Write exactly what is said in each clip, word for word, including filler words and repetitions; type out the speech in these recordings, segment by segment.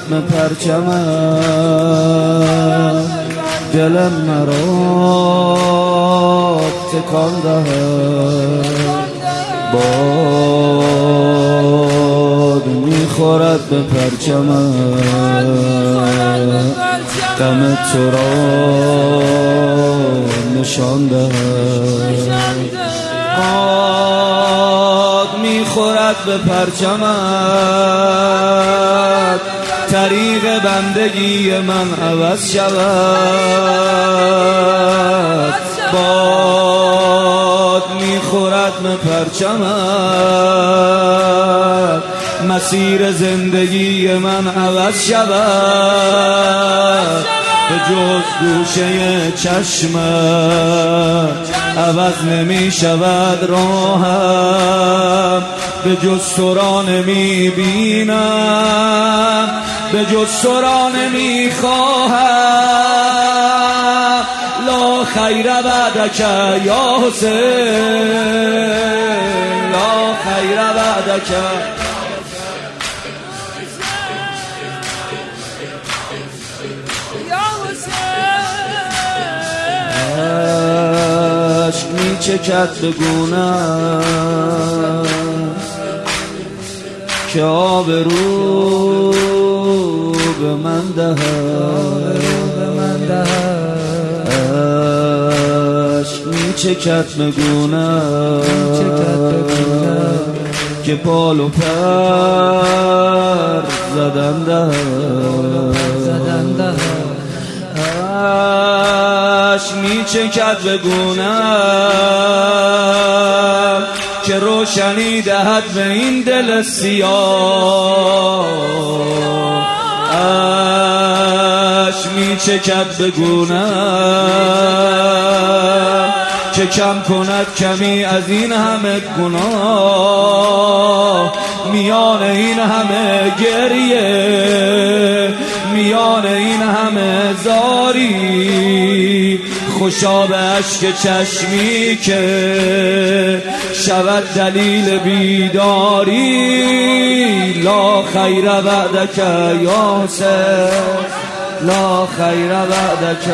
به پرچمت، دلم مرا تکان دهد. باد میخورد به پرچمت، غم تو را نشان دهد. باد میخورد به پرچمت، طریق بندگی من عوض شود. باد میخورد به پرچمت، مسیر زندگی من عوض شود. به جز گوشه چشمت عوض نمی شود راهم، به جز تو را نمی بینم، به جز تو را نمی خواهم. لا خیر بعدک یا حسین، لا خیر بعدک. عشق می چکد به گونه‌ام که آبرو به من دهد. عشق می چکد به گونه‌ام که پال و پر زدن دهد. عشق می چکد به گونه‌ام که روشنی دهد به این دل سیاه. عشق می چکد به گونه‌ام که کم کند کمی از این همه گناه. میان این همه گریه، میان این همه زاری، خوشا به اشک چشمی که شود دلیل بیداری. لا خیر بعدک یا حسین، لا خیر بعدک.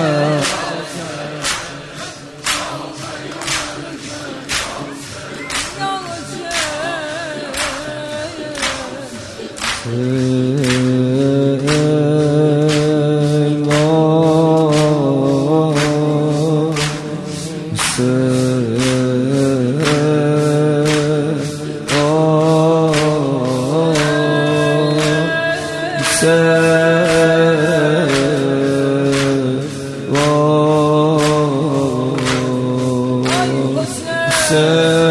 Say